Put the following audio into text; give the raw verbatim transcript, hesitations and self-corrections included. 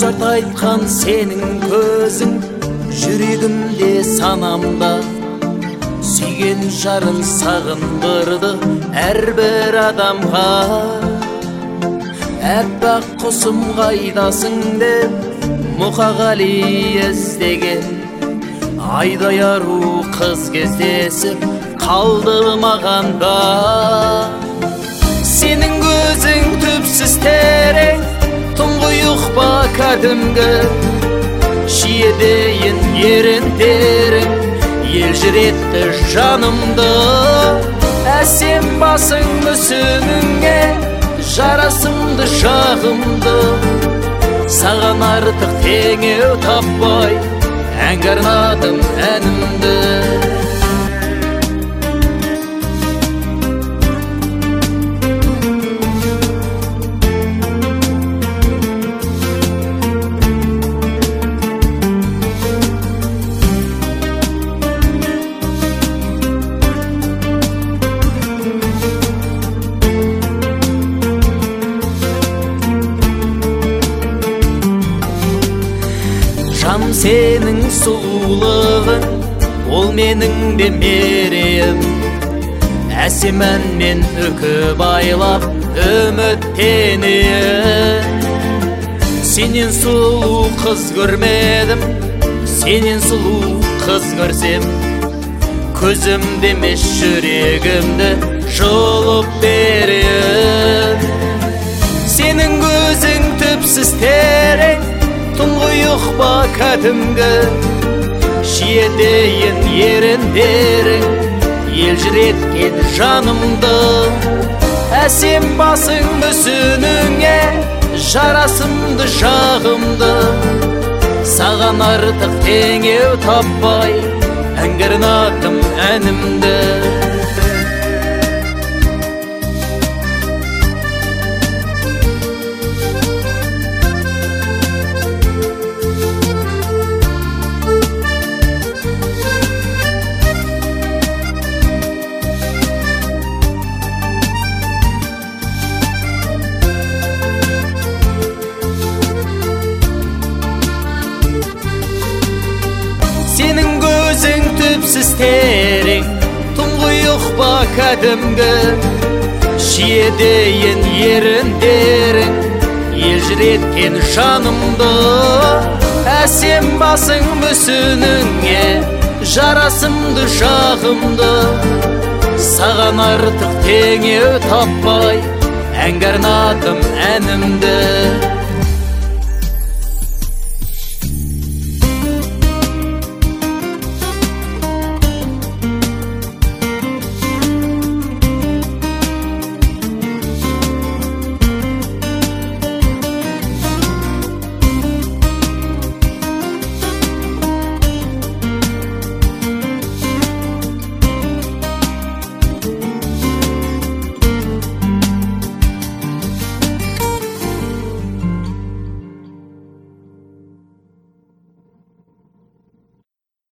музарт айткан сенин көзүң жүрөгүмдө санамда, сүйген жарым сагындырды ар бир адамга. Әппақ құсым қайдасың деп Мұқағали іздеген, айдай ару қыз кездесіп қалды мағанда. Сенің көзің түпсіз терең, тұңғиық па кәдімгі, шиедейін еріндерің елжіретті жанымды. Әсем басың мүсініңе жарасымды жағымды, саған артық теңеу таппай әнге арнадым әнімді. Жан сенің сұлулығың, ол менің де мерейім. Әсем әнмен үкі байлап үміттенейін. Сенен сұлу қыз көрмедім, сенен сұлу қыз көрсем, көзімде емес жүрегімді жұлып берейін. Сенің көзің түпсіз терең, тұңғиық па кәдімгі, шиедейін еріндерің елжіреткен жанымды. Әсем басың мүсініңе жарасымды жағымды, саған артық теңеу таппай әнге арнадым әнімді. Сенің көзің түпсіз терең, тұңғиық па кәдімгі, шиедейін еріндерің елжіреткен жанымды. Әсем басың мүсініңе жарасымды жағымды, саған артық теңеу таппай әнге арнадым әнімді.